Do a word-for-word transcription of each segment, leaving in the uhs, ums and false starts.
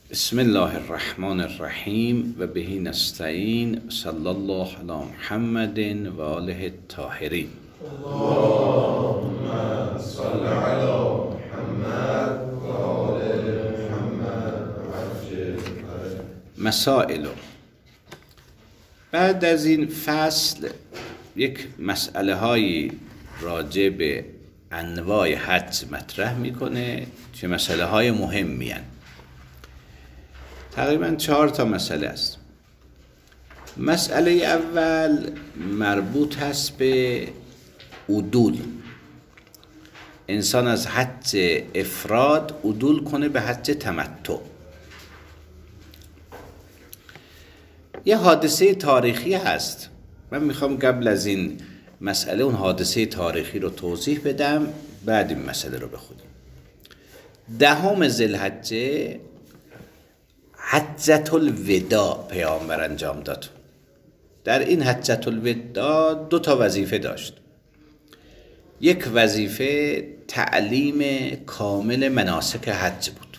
بسم الله الرحمن الرحیم و بهی نستعین صلی الله علی محمد و آله الطاهرین. اللهم صل علی محمد و آل محمد وعجل فرجهم. مسائل. بعد از این فصل یک مسئله های راجع به انواع حج مطرح میکنه که مسئله های مهمی هستند. تقریبا چهار تا مسئله است. مسئله اول مربوط هست به عدول. انسان از حج افراد عدول کنه به حج تمتع. یه حادثه تاریخی هست. من میخوام قبل از این مسئله اون حادثه تاریخی رو توضیح بدم، بعد این مسئله رو بخونیم. دهم ذوالحجه حجة الوداع پیامبر انجام داد. در این حجة الوداع دو تا وظیفه داشت. یک وظیفه تعلیم کامل مناسک حج بود.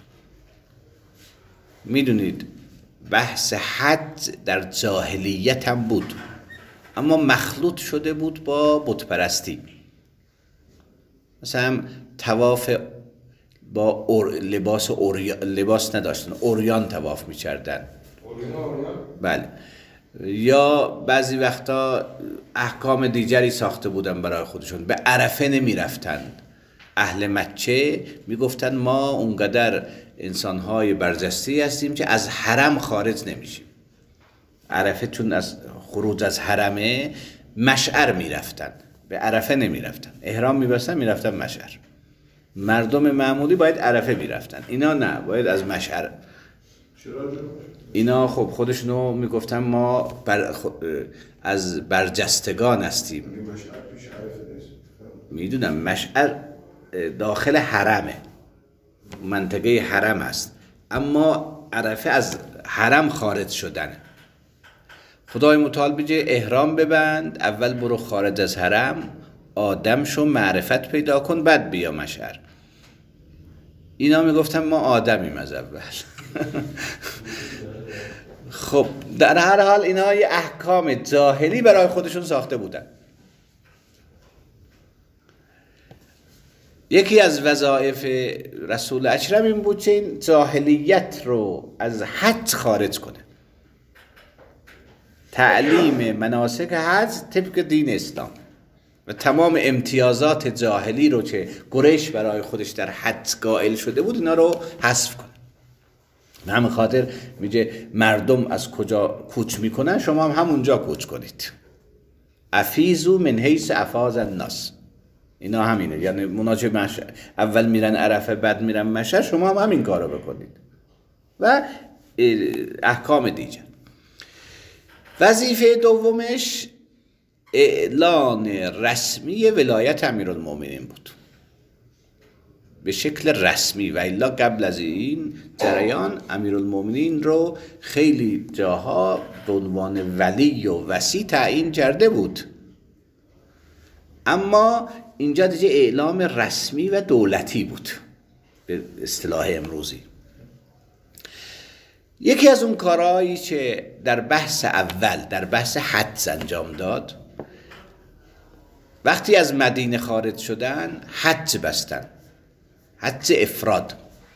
میدونید بحث حج در جاهلیت هم بود، اما مخلوط شده بود با بت پرستی. مثلا طواف با اور... لباس اوریا... لباس نداشتن، اوریان طواف می‌کردن. بله. یا بعضی وقتا احکام دیگری ساخته بودن برای خودشون. به عرفه نمی‌رفتند. اهل مکه میگفتن ما اونقدر انسان‌های برجسته هستیم که از حرم خارج نمیشیم. عرفه چون از خروج از حرمه مشعر می‌رفتن، به عرفه نمی‌رفتن. احرام می‌بستن می‌رفتن مشعر. مردم معمولی باید عرفه میرفتن، اینا نه، باید از مشعر. اینا خب خودشونو میگفتن ما بر از برجستگان هستیم. میدونم مشعر داخل حرمه، منطقه حرم است، اما عرفه از حرم خارج شدن. خدای متعال بگه احرام ببند، اول برو خارج از حرم، آدم شو، معرفت پیدا کن، بعد بیا مشعر. اینا میگفتن ما آدمیم از اول. خب در هر حال اینا یه احکام جاهلی برای خودشون ساخته بودن. یکی از وظایف رسول اکرم این بود که این جاهلیت رو از حج خارج کنه. تعلیم مناسک حج طبق دین اسلام و تمام امتیازات جاهلی رو که قریش برای خودش در حج قائل شده بود اینا رو حذف کنه. به همین خاطر میگه مردم از کجا کوچ میکنن شما هم همونجا کوچ کنید. افیزو من حیث افاض الناس. اینا همینه، یعنی مناجه مشعر اول میرن عرفه بعد میرن مشعر، شما هم همین کارو بکنید. و احکام دیگر. وظیفه دومش اعلان رسمی ولایت امیرالمومنین بود، به شکل رسمی. و الا قبل از این جریان امیرالمومنین رو خیلی جاها به عنوان ولی و وصی تعیین کرده بود، اما اینجا دیگه اعلام رسمی و دولتی بود به اصطلاح امروزی. یکی از اون کارهایی که در بحث اول در بحث حج انجام داد، وقتی از مدینه خارج شدن حج بستن، حج افراد.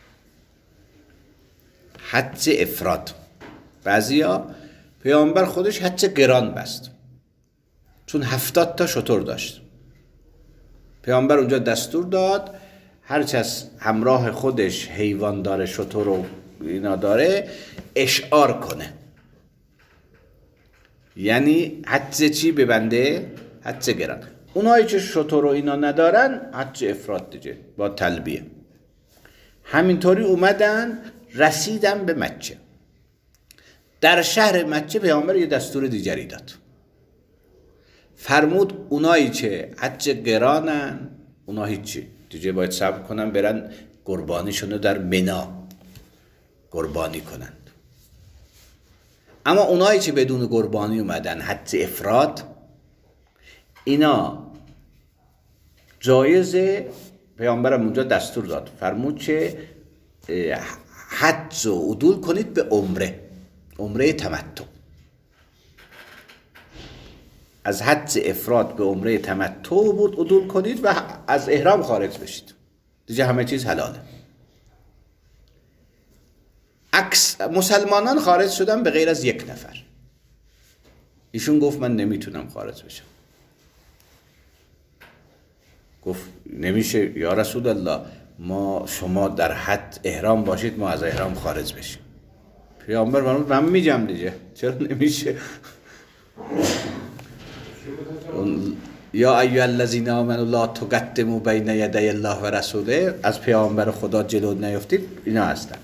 حج افراد بعضیا پیامبر خودش حج قران بست، چون هفتاد تا شتر داشت. پیامبر اونجا دستور داد هر کس همراه خودش حیوان داره، شتر و اینا داره، اشعار کنه. یعنی حج چی ببنده؟ حج قران. اونایی که شتر و اینا ندارن حج افراد دیگه با تلبیه. همینطوری اومدن رسیدن به مکه. در شهر مکه پیامبر یه دستور دیگری داد. فرمود اونایی که حج قرانن اونا هیچی دیگه، باید صبر کنن برن قربانیشونو در منا قربانی کنند. اما اونایی که بدون قربانی اومدن حج افراد، اینا جایزه. پیامبرم اونجا دستور داد، فرمود که حج و عدول کنید به عمره، عمره تمتع. از حج افراد به عمره تمتع بود عدول کنید و از احرام خارج بشید، دیگه همه چیز حلاله. اکس مسلمانان خارج شدن به غیر از یک نفر. ایشون گفت من نمیتونم خارج بشم. گفت نمیشه یا رسول الله، ما شما در حد احرام باشید ما از احرام خارج بشیم. پیامبر فرمود من میگم دیگه، چرا نمیشه؟ یا ایها الذین آمنوا لا تقدموا بین یدی الله و رسوله، از پیامبر خدا جلو نیفتید. اینا هستن.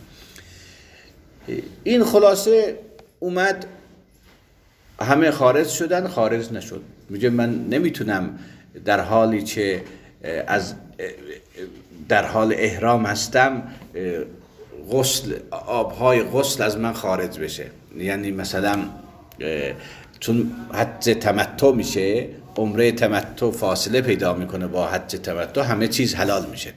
این خلاصه اومد همه خارج شدن، خارج نشد. میگه من نمیتونم در حالی که از در حال احرام هستم غسل آبهای غسل از من خارج بشه. یعنی مثلا چون حج تمتع میشه، عمره تمتع فاصله پیدا میکنه با حج تمتع، همه چیز حلال میشه.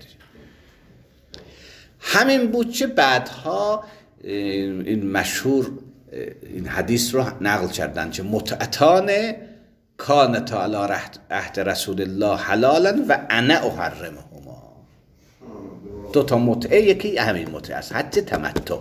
همین بود که بعدها این مشهور این حدیث رو نقل کردن که متعتان کانتا علی عهد رسول الله حلالا و انا احرمهما. دو تا متعه، یکی همین متعه است، حج تمتع.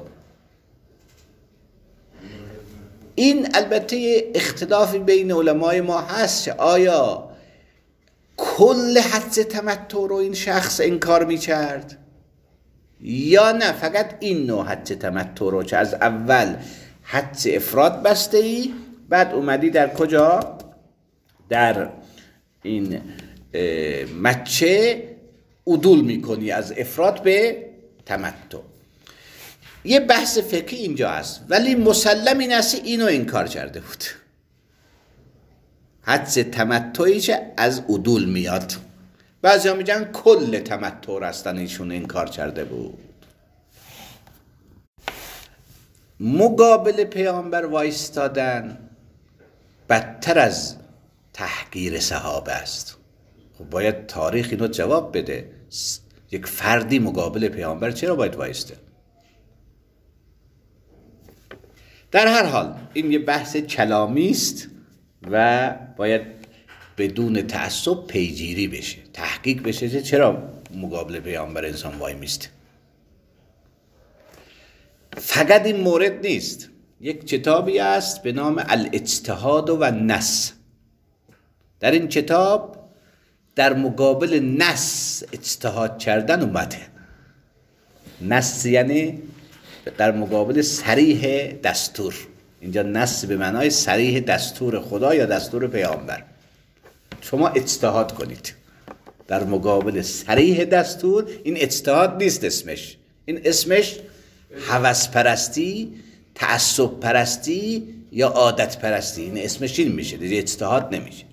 این البته اختلافی بین علمای ما هست که آیا کل حج تمتع رو این شخص انکار میکرد یا نه فقط این نوع حج تمتع رو که از اول حج افراد بسته ای، بعد اومدی در کجا؟ در این مکه عدول میکنی از افراد به تمتع. یه بحث فقهی اینجا هست، ولی مسلم این است اینو انکار کرده بود. حج تمتعی که از عدول میاد. بعضی ها میگن کل تمتع رستن ایشون انکار کرده بود. مقابل پیامبر وایستادن بدتر از تحقیر صحابه است. خب باید تاریخ اینو جواب بده. یک فردی مقابل پیامبر چرا باید وایسته؟ در هر حال این یه بحث کلامی است و باید بدون تعصب پیگیری بشه، تحقیق بشه که چرا مقابل پیامبر انسان وای میسته. فقط این مورد نیست. یک کتابی است به نام الاجتهاد و النص. در این کتاب در مقابل نص اجتهاد کردن اومده. نص یعنی در مقابل صریح دستور. اینجا نص به معنای صریح دستور خدا یا دستور پیامبر. شما اجتهاد کنید در مقابل صریح دستور. این اجتهاد نیست اسمش، این اسمش هوس پرستی، تعصب پرستی یا عادت پرستی. این اسمش این میشه، دیگه اجتهاد نمیشه.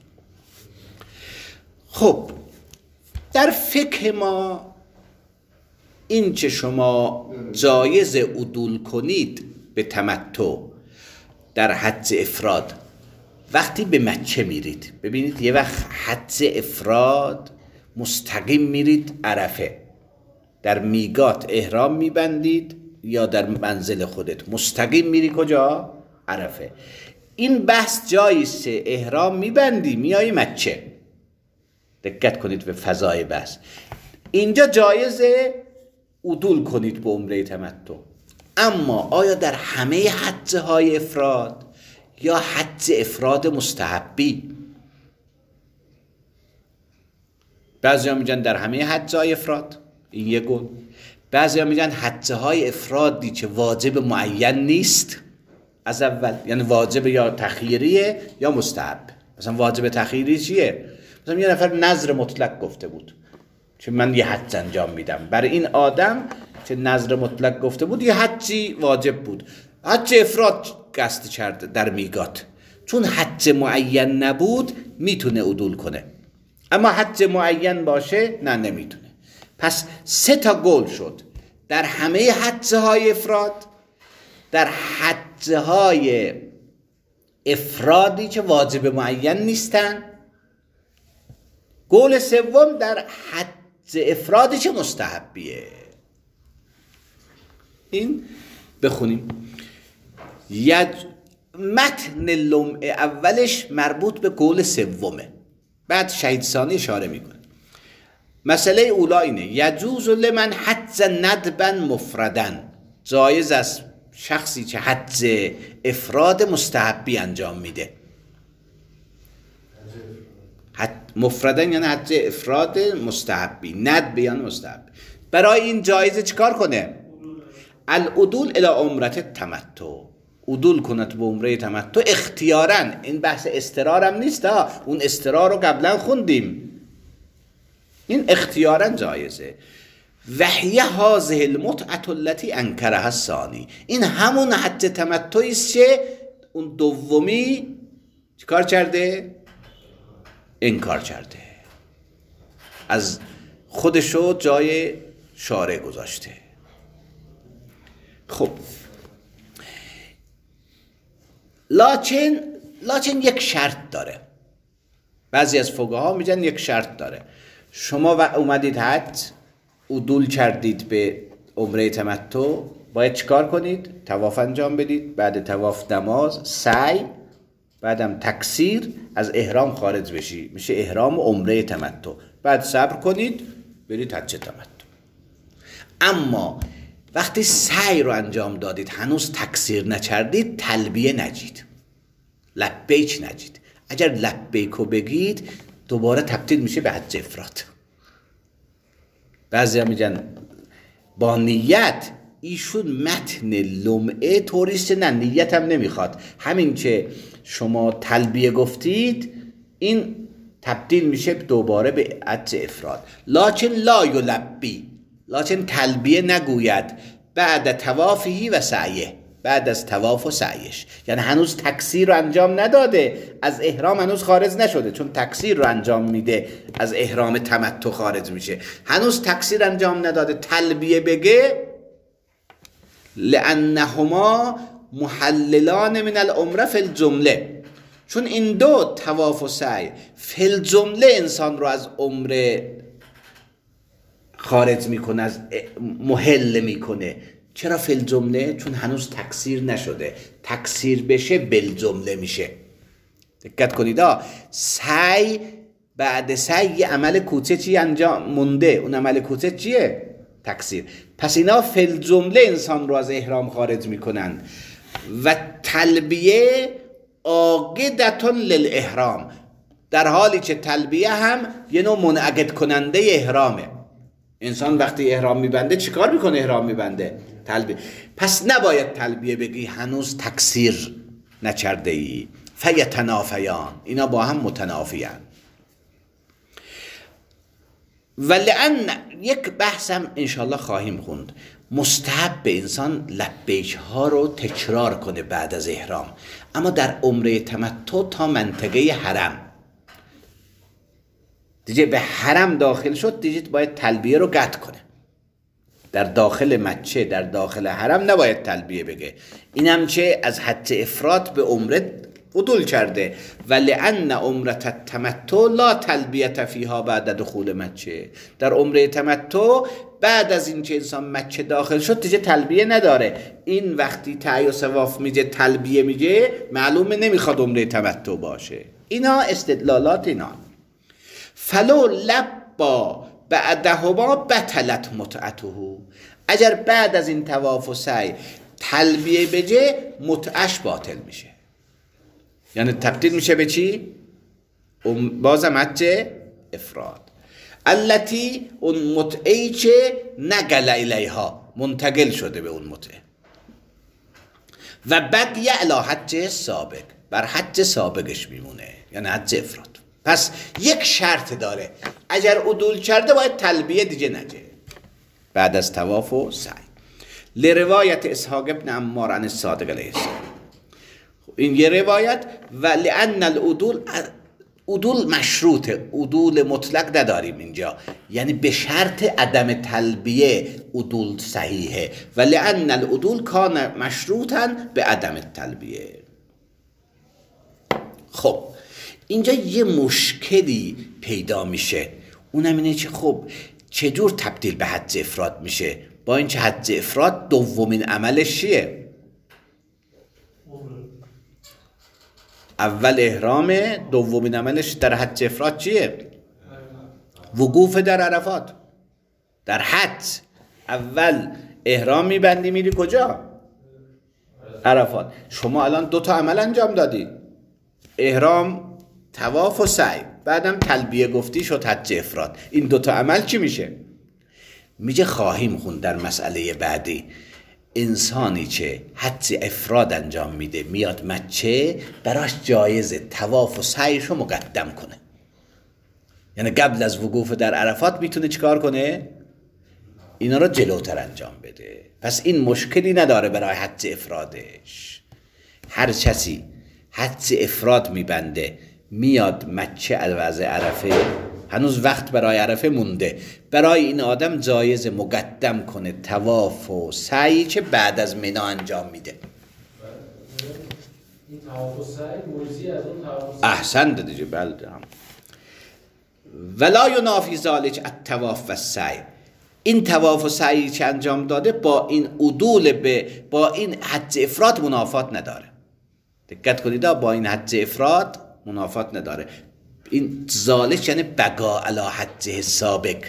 خب در فقه ما این که شما جایز عدول کنید به تمتع در حج افراد وقتی به مکه میرید. ببینید یه وقت حج افراد مستقیم میرید عرفه، در میقات احرام میبندید یا در منزل خودت مستقیم میری کجا؟ عرفه. این بحث جایزه، احرام میبندی میای مکه. دقت کنید به فضای بحث. اینجا جایزه عدول کنید به عمره تمتع. اما آیا در همه حجه های افراد یا حج افراد مستحبی؟ بعضی ها میگن در همه حجه های افراد، این یه گل. بعضی ها میگن حجه های افرادی که واجب معین نیست از اول، یعنی واجب یا تخییریه یا مستحب. مثلا واجب تخییری چیه؟ مثلا یه نفر نذر مطلق گفته بود که من یه حج انجام میدم. برای این آدم که نذر مطلق گفته بود یه حجی واجب بود، حج افراد قصد کرد در میقات. چون حج معین نبود میتونه عدول کنه، اما حج معین باشه نه نمیتونه. پس سه تا گل شد در همه حجه های افراد، در حجه های افرادی که واجب معین نیستن. گل سوم در حج افرادی که مستحبیه. این بخونیم. یج... متن لمعه اولش مربوط به قول سومه، بعد شهید ثانی اشاره میکنه. مسئله اولا اینه یجوز لمن حج ندبا مفردن، جایز است شخصی که حج افراد مستحبی انجام میده. مفردن یعنی حج افراد مستحبی، ندب یعنی مستحبی. برای این جایزه چیکار کنه؟ العدول الی عمرت تمتع، عدول کند به عمره تمتع اختیاراً. این بحث استرار هم نیست ها، اون استرار رو قبلا خوندیم، این اختیاراً جایزه. وحیه هذه المتعة التي انکرها الثانی، این همون حج تمتعی است که اون دومی چیکار کرده؟ انکار کرده، از خودشو جای شارع گذاشته. خب لاکن لاکن یک شرط داره. بعضی از فقها میگن یک شرط داره. شما و اومدید حج، عدول کردید به عمره تمتع، باید چیکار کنید؟ طواف انجام بدید، بعد طواف نماز، سعی، بعدم تکثیر، از احرام خارج بشی، میشه احرام عمره تمتع. بعد صبر کنید برید حج تمتع. اما وقتی سعی رو انجام دادید هنوز تکثیر نکردید، تلبیه نجید، لبیک نجید. اگر لبیکو بگید دوباره تبدیل میشه به حج افراد. بعضی هم میگن با نیت، ایشون متن لمعه طوریست نه نیت هم نمیخواد، همین که شما تلبیه گفتید این تبدیل میشه دوباره به حج افراد. لکن لا یلبی، لکن تلبیه نگوید بعد طوافی و سعیه، بعد از طواف و سعیش، یعنی هنوز تکثیر رو انجام نداده، از احرام هنوز خارج نشده، چون تکثیر رو انجام میده از احرام تمتع خارج میشه، هنوز تکثیر انجام نداده، تلبیه بگه لانهما محللان من العمره فی الجمله، چون این دو طواف و سعی فی الجمله انسان رو از عمره خارج میکنه، از محل میکنه. چرا فی الجمله؟ چون هنوز تکثیر نشده، تکثیر بشه بالجمله میشه. دقت کنید ها، سعی بعد سعی یه عمل کوچکی انجام مونده، اون عمل کوچک چیه؟ تکثیر. پس اینا فی الجمله انسان رو از احرام خارج میکنن. و تلبیه عاقدتون للاحرام، در حالی که تلبیه هم یه نوع منعقد کننده احرامه. انسان وقتی احرام میبنده چیکار میکنه؟ احرام میبنده، تلبیه. پس نباید تلبیه بگی هنوز تکثیر نکرده ای. فیتنافیان، اینا با هم متنافیان. ولئن یک بحثم انشالله خواهیم خوند، مستحب به انسان لبیک ها رو تکرار کنه بعد از احرام، اما در عمره تمتع تا منطقه حرم دیگه به حرم داخل شد دیگه باید تلبیه رو قطع کنه. در داخل مکه، در داخل حرم نباید تلبیه بگه. اینم چه از حج افراد به عمره عدول کرده. ولئن عمره التمتع لا تلبیه فیها بعد دخول مکه، در عمره تمتع بعد از این که انسان مکه داخل شد دیگه تلبیه نداره. این وقتی تعی و طواف میگه تلبیه میگه، معلومه نمیخواد عمره تمتع باشه. اینا استدلالات اینا. فلو لبا بعدهما بطلت متعته، اگر بعد از این طواف و سعی تلبیه بگه متعش باطل میشه. یعنی تبدیل میشه به چی؟ بازم حج افراد. التی، اون متعی که نقل الیها، منتقل شده به اون متعه. و بقی الی حج سابق، بر حج سابقش میمونه، یعنی حج افراد. پس یک شرط داره، اگر عدول کرده باید تلبیه دیگه نگه بعد از طواف و سعی. لروایت اسحاق ابن عمار عن الصادق علیه السلام، این یه روایت. و لأن العدول، عدول مشروطه، عدول مطلق نداریم اینجا، یعنی به شرط عدم تلبیه عدول صحیحه. و لأن العدول کان مشروطا به عدم تلبیه. خب اینجا یه مشکلی پیدا میشه، اونم اینه که خب چجور تبدیل به حج افراد میشه؟ با این که حج افراد دومین عملش چیه؟ اول احرامه، دومین عملش در حج افراد چیه؟ وقوف در عرفات. در حج اول احرام میبندی میری کجا؟ عرفات. شما الان دو تا عمل انجام دادی، احرام، طواف و سعی، بعدم تلبیه گفتی شد حج افراد. این دو تا عمل چی میشه؟ میگه خواهیم خوند در مسئله بعدی انسانی که حج افراد انجام میده میاد مکه، براش جایزه طواف و سعیشو مقدم کنه. یعنی قبل از وقوف در عرفات میتونه چیکار کنه؟ اینا رو جلوتر انجام بده. پس این مشکلی نداره برای حج افرادش. هر کسی حج افراد میبنده میاد مکه از عرفه، هنوز وقت برای عرفه مونده، برای این آدم جایز مقدم کنه طواف و سعی که بعد از منی انجام میده. این طواف و سعی موزی از اون طواف و سعی. احسن دیگه. بله. ولا ینافی ذلک الطواف و سعی. این طواف و سعی که انجام داده با این عدول به با این حج افراد منافات نداره. دقت کنید، با این حج افراد منافات نداره. این ذالک یعنی بقا علی حجه سابق.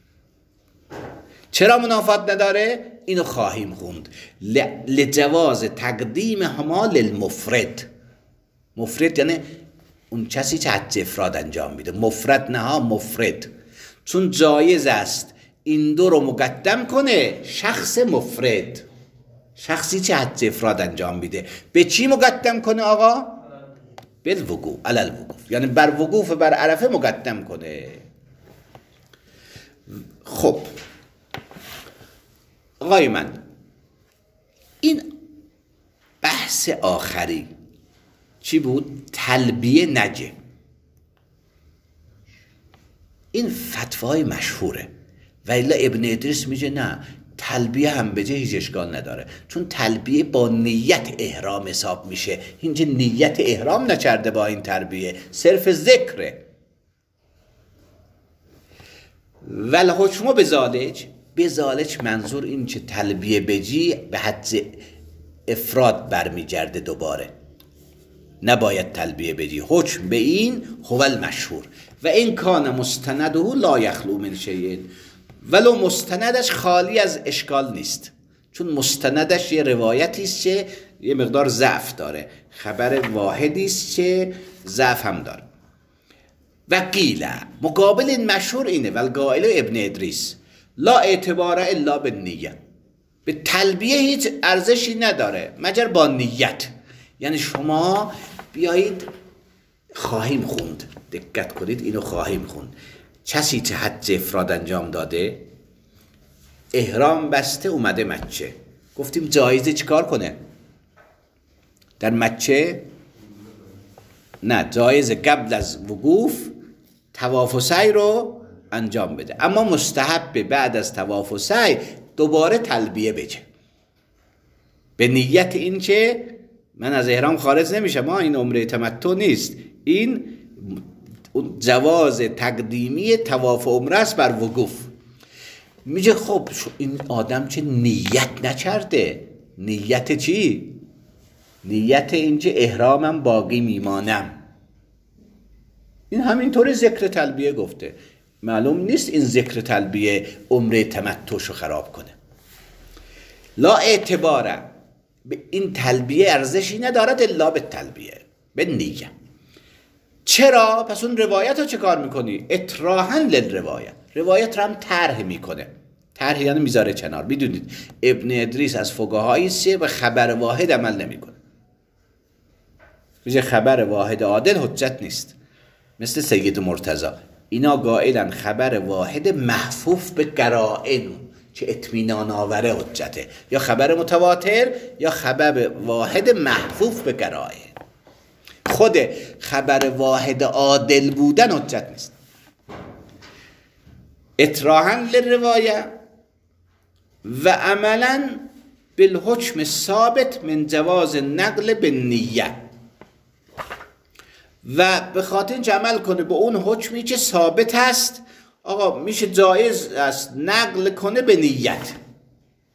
چرا منافات نداره؟ اینو خواهیم خوند. لجواز تقدیم هما للمفرد. مفرد یعنی اون کسی که حج افراد انجام میده، مفرد نه ها، مفرد. چون جایز است این دو رو مقدم کنه شخص مفرد، شخصی که حج افراد انجام میده. به چی مقدم کنه آقا؟ بالوقوف، علی الوقوف، یعنی بر وقوف بر عرفه مقدم کنه. خب آقای من، این بحث آخری چی بود؟ تلبیه نجه. این فتوای مشهوره و الا ابن ادریس میگه نه، تلبیه هم بجه هیچ اشکال نداره، چون تلبیه با نیت احرام حساب میشه. اینجا نیت احرام نکرده با این تلبیه، صرف ذکره. ول حکم بذالک، بذالک منظور این که تلبیه بجی به حج افراد برمیگرده دوباره، نباید تلبیه بجی. حکم به این هو المشهور و این کان مستنده لا یخلو من شیء، ولو مستندش خالی از اشکال نیست، چون مستندش یه روایتی است که یه مقدار ضعف داره، خبر واحدی است که ضعف هم داره. و قیل مقابل این مشهور اینه، والقائل ابن ادریس لا اعتبار الا بالنیه، به تلبیه هیچ ارزشی نداره مگر با نیت. یعنی شما بیایید، خواهیم خوند، دقت کنید، اینو خواهیم خوند. کسی که حج افراد انجام داده، احرام بسته، اومده مکه، گفتیم جایزه چیکار کنه در مکه؟ نه، جایزه قبل از وقوف طواف و سعی رو انجام بده، اما مستحب بعد از طواف و سعی دوباره تلبیه بجه به نیت این که من از احرام خارج نمیشم، این عمره تمتع نیست، این جواز تقدیمی طواف عمره است بر وقوف. میگه خب این آدم چه نیت نکرده؟ نیت چی؟ نیت اینکه احرامم باقی میمانم. این همینطور ذکر تلبیه گفته، معلوم نیست این ذکر تلبیه عمره تمتعشو خراب کنه. لا اعتباره، این تلبیه ارزشی ندارد الا به تلبیه، به نیت. چرا؟ پس اون روایت رو چه کار میکنی؟ اطراحاً للروایت، روایت رو هم طرح میکنه. طرح یعنی میذاره کنار. بدونید ابن ادریس از فقهایی است به خبر واحد عمل نمیکنه. میگه خبر واحد عادل حجت نیست، مثل سید مرتضی. اینا قائلن خبر واحد محفوف به قرائن که اطمینان آوره حجته، یا خبر متواتر یا خبر واحد محفوف به قرائن. خود خبر واحد عادل بودن حجت نیست. اطراحاً للروایه و عملاً بالحکم ثابت من جواز نقل بالنیه، و به خاطر اینکه عمل کنه به اون حکمی که ثابت است، آقا میشه جایز است نقل کنه به نیت.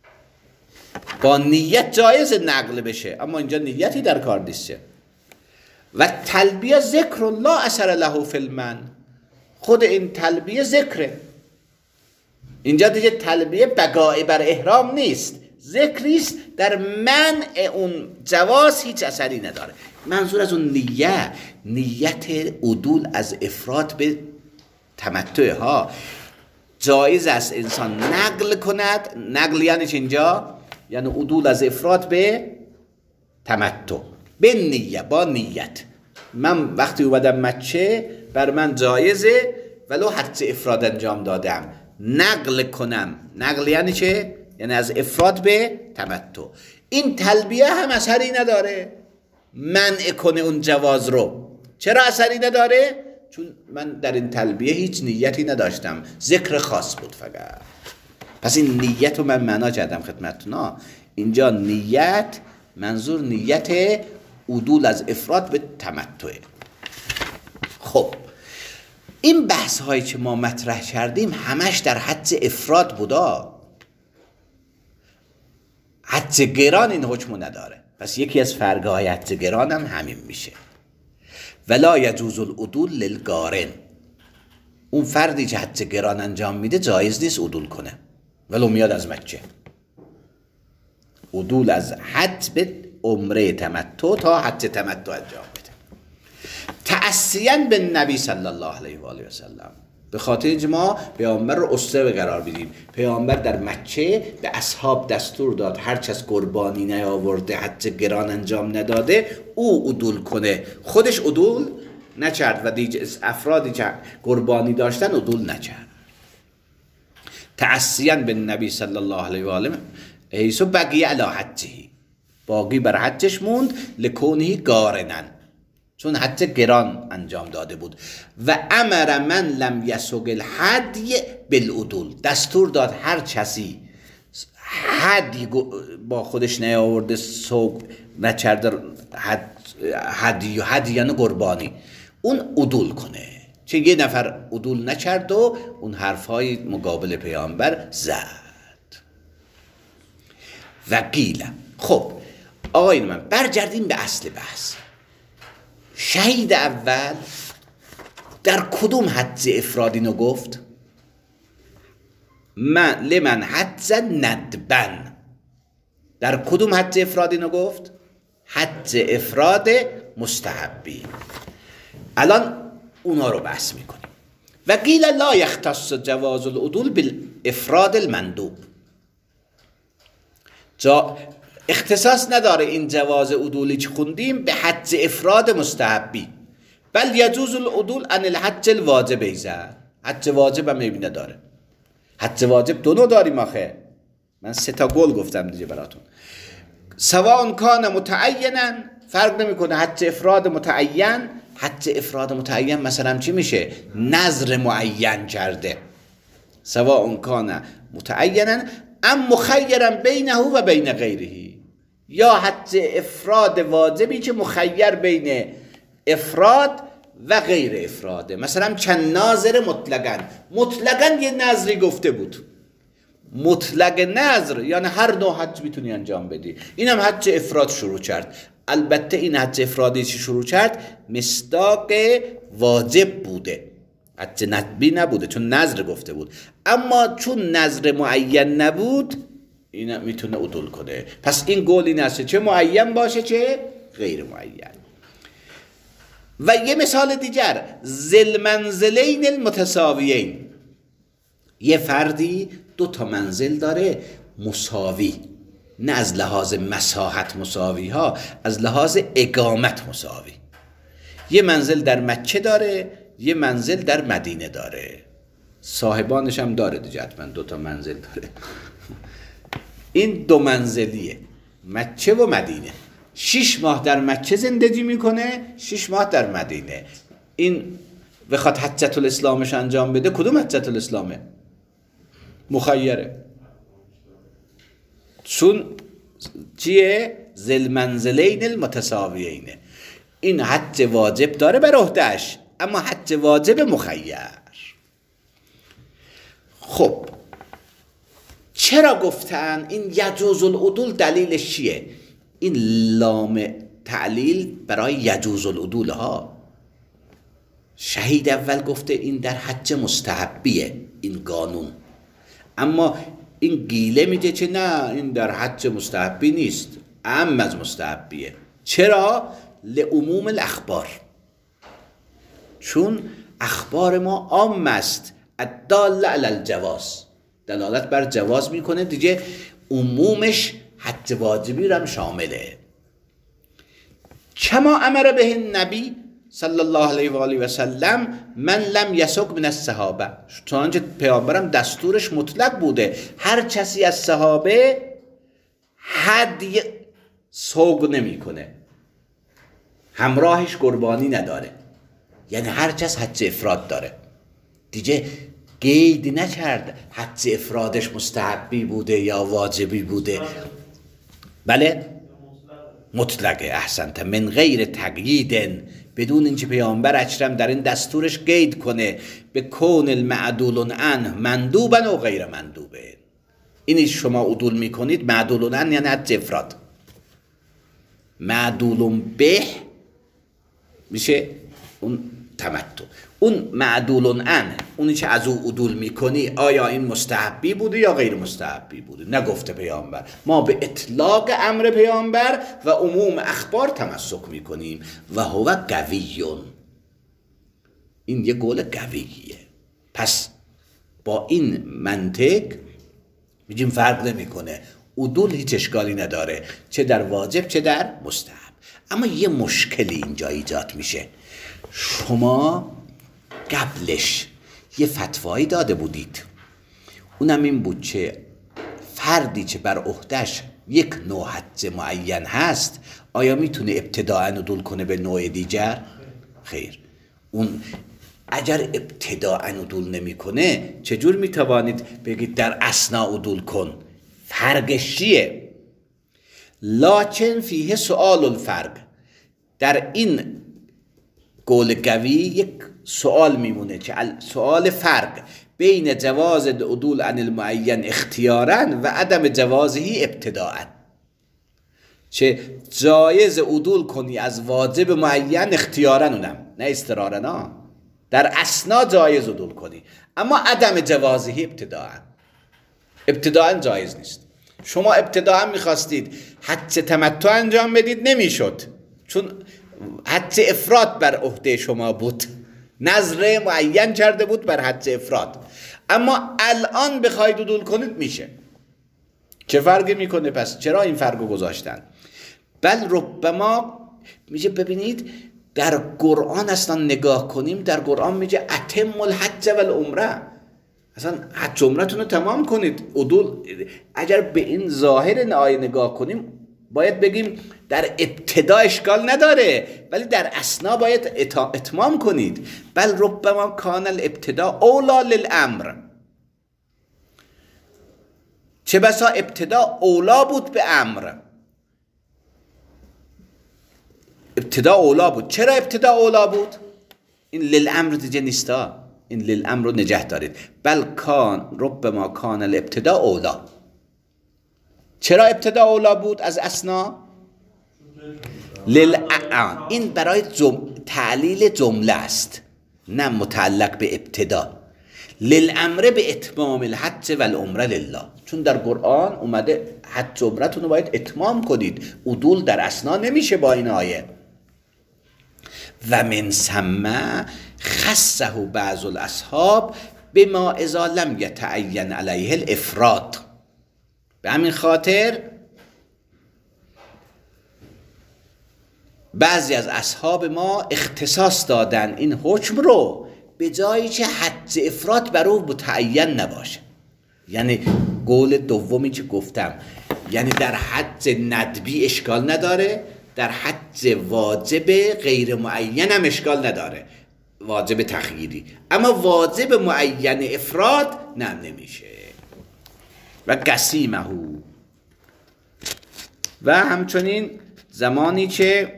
با نیت جایز نقل بشه، اما اینجا نیتی در کار نیست. و تلبیه ذکر الله اثر له فی المن، خود این تلبیه ذکره. اینجا دیگه تلبیه بقای بر احرام نیست، ذکریست در منع اون جواز هیچ اثری نداره. منظور از اون نیت، نیت عدول از افراد به تمتع ها. جایز است انسان نقل کند، نقل یعنی چه اینجا؟ یعنی عدول از افراد به تمتع به نیت، با نیت. من وقتی اومدم مکه بر من جایزه ولو حج افراد انجام دادم نقل کنم. نقل یعنی چه؟ یعنی از افراد به تمتع. این تلبیه هم اثری نداره منع کنه اون جواز رو. چرا اثری نداره؟ چون من در این تلبیه هیچ نیتی نداشتم، ذکر خاص بود فقط. پس این نیت رو من معنا کردم خدمتتون. اینجا نیت منظور نیت عدول از افراد به تمتع. خب این بحث هایی که ما مطرح کردیم همش در حج افراد بودا، حج گران این حکمو نداره. پس یکی از فرقه های حج گران هم همین میشه. ولا یجوز العدول للقارن، اون فردی که حج گران انجام میده جایز نیست عدول کنه ولو میاد از مکه. عدول از حج به عمره تمتع تا حج تمتع انجام بده، تأسیاً به نبی صلی الله علیه و آله و سلم. به خاطر اینکه ما پیامبر رو اسوه قرار بدیم. پیامبر در مکه به اصحاب دستور داد هر کس قربانی نیاورده، حج گران انجام نداده، او عدول کنه. خودش عدول نکرد و دیگه افرادی که قربانی داشتن عدول نکرد. تأسیاً به نبی صلی الله علیه و آله حیث بقی علی حجه، باقی بر حجش موند، لکونه قارنن، چون حج گران انجام داده بود. و امر من لم یسوق الهدی بالعدول، دستور داد هر کسی هدی با خودش نیاورده، سوق نکرده، هدی و هدی یعنی قربانی، اون عدول کنه. چه یه نفر عدول نکرد و اون حرفای مقابل پیامبر زد. و قیل، خب آقایون من برگردیم به اصل بحث. شهید اول در کدوم حج افراد اینو گفت؟ من لمن حج ندبن، در کدوم حج افراد اینو گفت؟ حج افراد مستحبی. الان اونا رو بحث میکنیم. و قیل لا یختص جواز العدول بالافراد المندوب، جا اختصاص نداره این جواز عدولی که خوندیم به حج افراد مستحبی، بل یجوز العدول عن الحج الواجب ایزن. حج واجب هم میبینه داره. حج واجب دو نوع داریم آخه، من سه تا گل گفتم دیگه براتون. سواء کان متعینا، فرق نمیکنه حج افراد متعین. حج افراد متعین مثلا چی میشه؟ نذر معین کرده. سواء کان متعینا ام مخیرا بینه و بین غیره، یا حج افراد واجبی که مخیر بین افراد و غیر افراده. مثلا چند ناظر مطلقاً، مطلقاً یه نظری گفته بود، مطلق نظر یعنی هر نوع حج میتونی انجام بدی. اینم حج افراد شروع کرد. البته این حج افرادی که شروع کرد مصداق واجب بوده، حج ندبی نبوده چون نظر گفته بود. اما چون نظر معین نبود این میتونه عدول کنه. پس این قول این است چه معین باشه چه غیر معین. و یه مثال دیگر، ذل منزلین المتساویین، یه فردی دو تا منزل داره مساوی، نه از لحاظ مساحت مساوی ها، از لحاظ اقامت مساوی. یه منزل در مکه داره، یه منزل در مدینه داره. صاحبانش هم داره دیگه، حتما دو تا منزل داره. این دو منزلیه، مکه و مدینه. شش ماه در مکه زندگی میکنه، شش ماه در مدینه. این بخواد حجت الاسلامش انجام بده، کدوم حجت الاسلامه؟ مخیره، چون چیه؟ ذل منزلین المتساویین. این حج واجب داره بر عهده‌اش، اما حج واجب مخیر. خب چرا گفتن این یجوز العدول دلیلش چیه؟ این لام تعلیل برای یجوز العدول ها. شهید اول گفته این در حج مستحبیه این قانون، اما این گیله میده که نه این در حج مستحبی نیست، اعم از مستحبیه. چرا؟ لعموم الاخبار، چون اخبار ما عام است، الداله علی الجواز، دلالت بر جواز میکنه دیگه، عمومش حج واجبی رو هم شامله. کما امر به النبی صلی الله علیه و آله و سلم من لم یسوق من الصحابه، چنانچه پیامبرم دستورش مطلق بوده هر کسی از صحابه هدی سوق نمیکنه، همراهش قربانی نداره، یعنی هر کس حج افراد داره دیگه، قید نکرد حج افرادش مستحبی بوده یا واجبی بوده. بله مطلقه. احسنت. من غیر تقیید، بدون اینکه پیامبر اکرم در این دستورش قید کنه به کون المعدول عنه مندوبا و غیر مندوبه. اینی شما عدول میکنید معدول عنه یعنی حج افراد، معدول به میشه اون تمتع، اون معدول عنه اونی که از او عدول میکنی آیا این مستحبی بوده یا غیر مستحبی بوده؟ نگفته پیامبر. ما به اطلاق امر پیامبر و عموم اخبار تمسک میکنیم و هو قویون، این یه قول قویه. پس با این منطق میگیم فرق نمیکنه، عدول هیچ اشکالی نداره چه در واجب چه در مستحب. اما یه مشکلی اینجا ایجاد میشه. شما قبلش یه فتوایی داده بودید، اونم این بود که فردی که بر عهده‌اش یک نوع حج معین هست آیا میتونه ابتداءً عدول کنه به نوع دیگر؟ خیر. اون اگر ابتداءً عدول نمیکنه چجور میتوانید بگید در اثنا عدول کن؟ فرقش چیه؟ لکن فیه سؤال الفرق، در این قول قوی یک سوال میمونه که سوال فرق بین جواز عدول عن المعین اختیارا و عدم جوازهی ابتداء. چه جایز عدول کنی از واجب معین اختیارا، اونم نه استرارا، در اثنا جایز عدول کنی، اما عدم جوازهی ابتداء، ابتداء جایز نیست. شما ابتداء میخواستید حج تمتع انجام بدید نمیشد، چون حج افراد بر عهده شما بود، نظر معین کرده بود بر حج افراد، اما الان بخواید عدول کنید میشه. چه فرقی میکنه پس؟ چرا این فرقو گذاشتن؟ بل ربما میشه ببینید در قرآن اصلا نگاه کنیم، در قرآن میگه اتم الحج والعمره، اصلا حج عمرتون رو تمام کنید. عدول اگر به این ظاهر این آیه نگاه کنیم باید بگیم در ابتدا اشکال نداره ولی در اثنا باید اتمام کنید. بل ربما کان الابتدا اولا للامر، چه بسا ابتدا اولا بود به امر، ابتدا اولا بود. چرا ابتدا اولا بود؟ این للامر دیگه نیستا، این للامر رو نگه دارید. بل کان ربما کان الابتدا اولا. چرا ابتدا اولا بود از اثنا؟ للعان، این برای جم... تعلیل جمله است، نه متعلق به ابتدا. للامر به اتمام الحج والعمره لله، چون در قرآن اومده حج عمرتون رو باید اتمام کنید، عدول در اثنا نمیشه با این آیه. و من ثم خصه بعض الاصحاب بما اذا لم یتعین علیه الافراد. به همین خاطر بعضی از اصحاب ما اختصاص دادن این حکم رو به جایی که حج افراد بر او متعین نباشه. یعنی قول دومی که گفتم، یعنی در حج ندبی اشکال نداره، در حج واجب غیر معین هم اشکال نداره، واجب تخییری، اما واجب معین افراد نم نمیشه. و قسیمه و همچنین زمانی که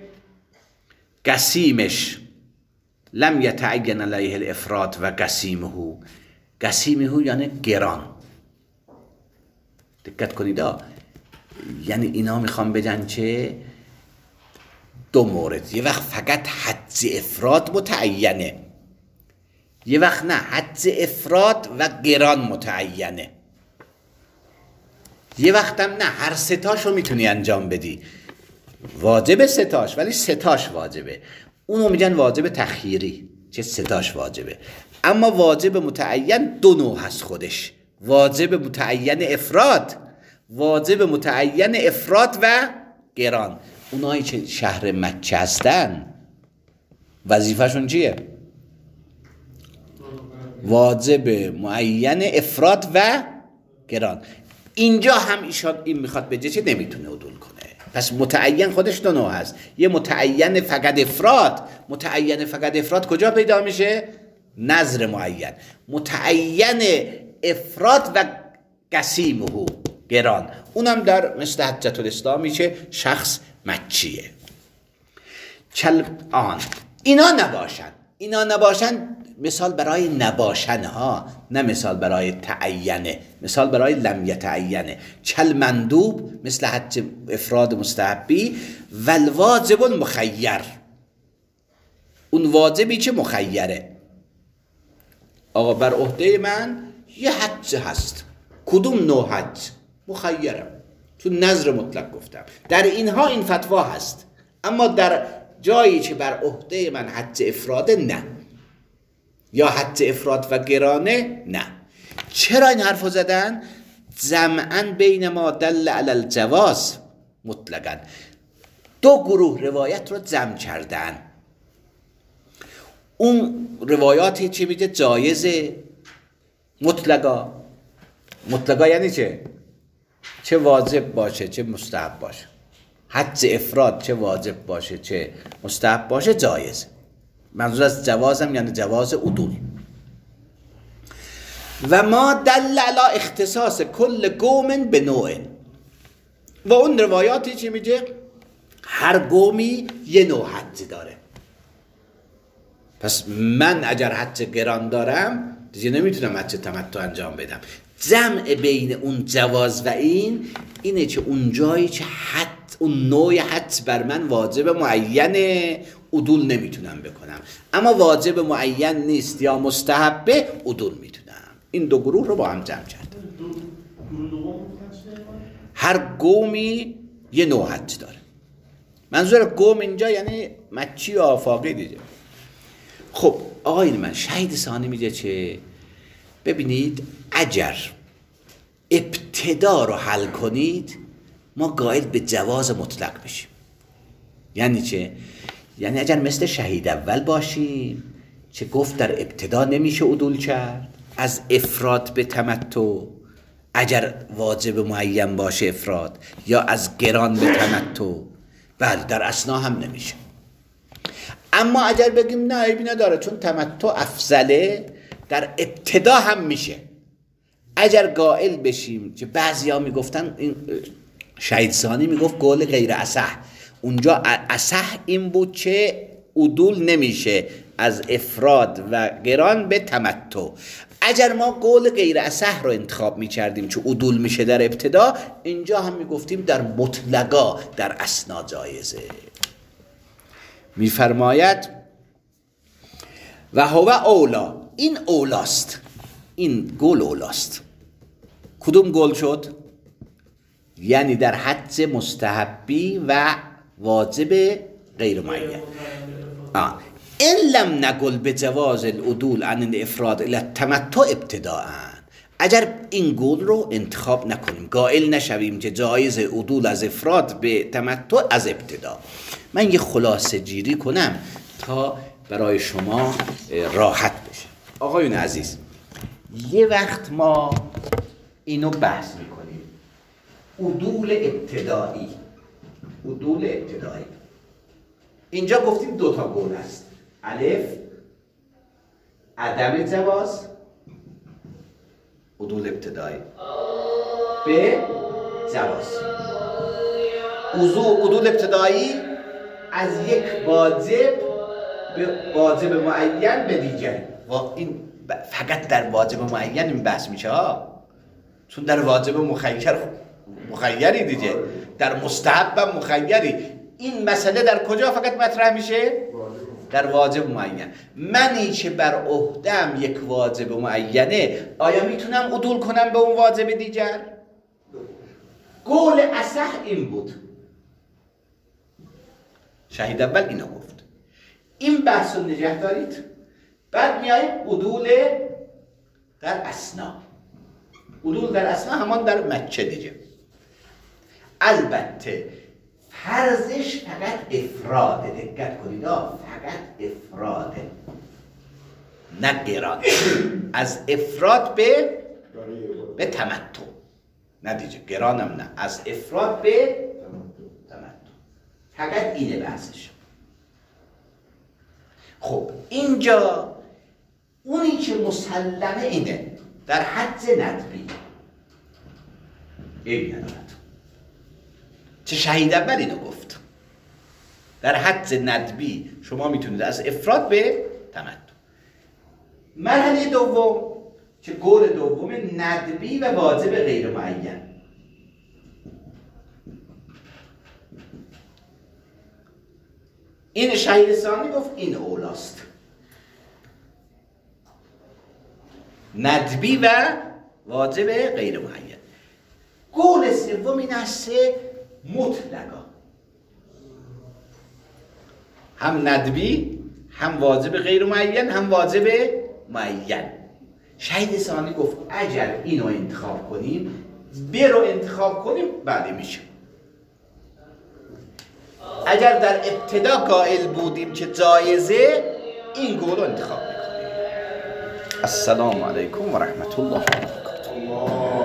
قسیمش لم یتعین علیه الافراد و قسیمه، قسیمه یعنی گران، دقت کنید ها. یعنی اینا میخوام بگن چه دو مورد، یه وقت فقط حدس افراد متعینه، یه وقت نه حدس افراد و قران متعینه، یه وقت هم نه هر ستاشو میتونی انجام بدی، واجب ستاش ولی ستاش واجبه، اونو میگن واجب تخییری چه ستاش واجبه. اما واجب متعین دو نوع هست خودش، واجب متعین افراد، واجب متعین افراد و قران. اونایی که شهر مکه هستن وظیفهشون چیه؟ واجب معین افراد و قران. اینجا هم ایشان این میخواد بگه چه نمیتونه عدول کنه. پس متعین خودش دو نوع هست، یه متعین فقط افراد، متعین فقط افراد کجا پیدا میشه؟ نظر معین. متعین افراد و قسیمه قران، اونم در مثل حجت الاسلام میشه شخص مچیه. چل آن اینا نباشن، اینا نباشن مثال برای نباشن ها، نه مثال برای تعینه، مثال برای لم یتعینه. چل مندوب مثل حج افراد مستحبی و الواجب المخیر، اون واجبی که مخیره. آقا بر عهده من یه حج هست، کدوم نوع حج؟ مخیرم، تو نظر مطلق گفتم. در اینها این فتوا هست، اما در جایی که بر عهده من حج افراده نه، یا حج افراد و قرانه نه. چرا این حرفو زدن؟ جمعاً بین ما دل علی الجواز مطلقاً. دو گروه روایت رو جمع کردن. اون روایاتی چی میگه؟ جایزه مطلقا. مطلقا یعنی چه؟ چه واجب باشه چه مستحب باشه. حج افراد چه واجب باشه چه مستحب باشه جایز. منظور از جوازم یعنی جواز عدول. و ما دل علی اختصاص کل قوم به نوع. و اون روایاتی چی میگه؟ هر قومی یه نوع حج داره. پس من اگر حج قران دارم دیگه نمیتونم حج تمتع انجام بدم. جمع بین اون جواز و این اینه که اون جایی که حد اون نوع حج بر من واجب معینه عدول نمیتونم بکنم، اما واجب معین نیست یا مستحبه عدول میتونم. این دو گروه رو با هم جمع کردم. هر قومی یه نوع حج داره. منظور قوم اینجا یعنی مکی و آفاقی دیگه. خب آقایون من شهید ثانی میگه چه؟ ببینید اگر ابتدا رو حل کنید ما قائل به جواز مطلق بشیم. یعنی چه؟ یعنی اگر مثل شهید اول باشیم چه گفت در ابتدا نمیشه عدول کرد از افراد به تمتع اگر واجب معین باشه افراد، یا از قران به تمتع، بله در اثنا هم نمیشه. اما اگر بگیم نه عیبی نداره چون تمتع افضله در ابتدا هم میشه. اگر قائل بشیم که بعضیا میگفتن، این شهید ثانی میگفت قول غیر اصح، اونجا اصح این بود که عدول نمیشه از افراد و قران به تمتع. اگر ما قول غیر اصح رو انتخاب میکردیم که عدول میشه در ابتدا، اینجا هم میگفتیم در مطلقا در اثنا جایزه. میفرماید و هو اولا، این اولاست، این گل اولاست. کدوم گل شد؟ یعنی در حج مستحبی و واجب غیر معین. آه. این لم نقل به جواز العدول عن الافراد الى التمتع ابتداء، اگر این گل رو انتخاب نکنیم، قائل نشویم که جایز عدول از افراد به تمتع از ابتدا. من یه خلاصه جیری کنم تا برای شما راحت بشه. آقایون عزیز، یه وقت ما اینو بحث میکنیم، عدول ابتدایی. عدول ابتدایی اینجا گفتیم دو تا قول هست: الف عدم جواز عدول ابتدایی، ب جواز. عدول ابتدایی از یک واجب به واجب معین به دیگری. و این فقط در واجب معین این بحث میشه ها، چون در واجب مخیر مخیری دیگه، در مستحب مخیری. این مسئله در کجا فقط مطرح میشه؟ در واجب معین. منی که بر عهده‌ام یک واجب معینه، آیا میتونم عدول کنم به اون واجب دیگر؟ قول اصح این بود. شهید اول اینو گفت. این بحث رو نگه دارید. بعد میاییم عدول در اسنا. عدول در اسنا همان در مکه دیگه. البته فرضش فقط افراده. دقت کنید، فقط افراده، نه قران. از افراد به به تمتع، نه دیگه قرانم نه، از افراد به تمتع. فقط اینه بحثش. خب اینجا اونی که مسلمه اینه در حد ندبی این ندارد. چه شهید اول اینو گفت، در حد ندبی شما میتونید از افراد به تمتع. مرحله دوم که قول دوم ندبی و واجب غیر معین. این شهید ثانی گفت این اولاست، ندبی و واجب غیر معین. قول سوم این است مطلقا، هم ندبی هم واجب غیر معین هم واجب معین. شهید ثانی گفت اگر اینو انتخاب کنیم، ب رو انتخاب کنیم، بله میشه. اگر در ابتدا قائل بودیم که جایزه، این قول رو انتخاب میکنیم. السلام علیکم و رحمت الله و برکاته.